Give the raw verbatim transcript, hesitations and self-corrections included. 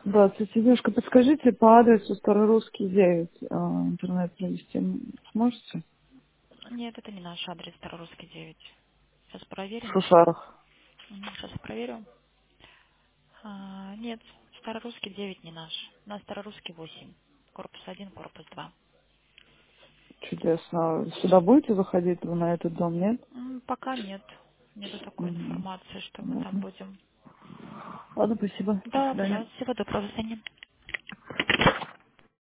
Здравствуйте, девушка, подскажите по адресу Старорусский девять, а, интернет провести сможете? Нет, это не наш адрес, Старорусский девять. Сейчас В проверим. Шушарах. Сейчас проверю. А, нет, Старорусский девять не наш. У нас Старорусский восемь. Корпус один, корпус два. Чудесно. Сюда будете заходить, вы на этот дом, нет? М, Пока нет. Нету такой Угу. информации, что мы там Ладно. будем. Ладно, спасибо. До Да, свидания. пожалуйста, всего доброго, до свидания.